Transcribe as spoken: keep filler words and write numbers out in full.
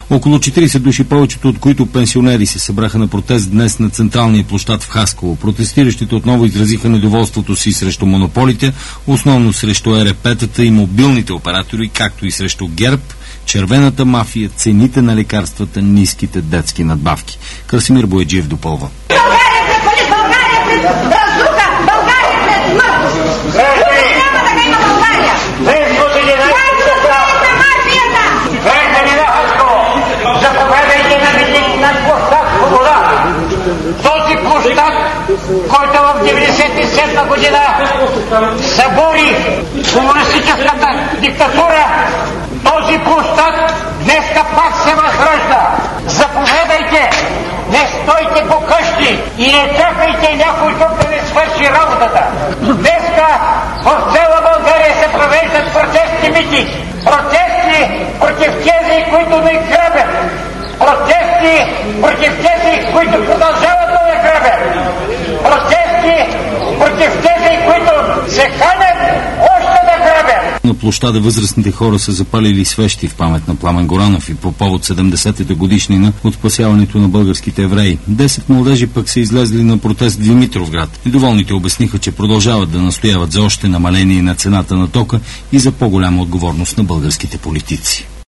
Около четирийсет души, повечето от които пенсионери, се събраха на протест днес на централния площад в Хасково. Протестиращите отново изразиха недоволството си срещу монополите, основно срещу Е Ер Пе-тата и мобилните оператори, както и срещу ГЕРБ, червената мафия, цените на лекарствата, ниските детски надбавки. Красимир Бояджиев допълва. България пред полит, България пред разруха, България пред смърт. Няма да има България. Граждани на Хасково, заповядайте на митинг на площад Свобода. Този площад, който в деветдесет и седма година събори комунистическата диктатура, този площад днеска пак се възражда. Заповядайте, не стойте по къщи и не чакайте някой тук да ви свърши работата. Днеска в цяла България се провеждат протестни митинги. Протести против тези, които ни грабят. Протести против тези, които продължават да ни грабят. Протести против тези, които се канят още да грабят. На площада възрастните хора са запалили свещи в памет на Пламен Горанов и по повод седемдесетата годишнина от спасяването на българските евреи. Десет младежи пък са излезли на протест в Димитровград. Недоволните обясниха, че продължават да настояват за още намаление на цената на тока и за по-голяма отговорност на българските политици.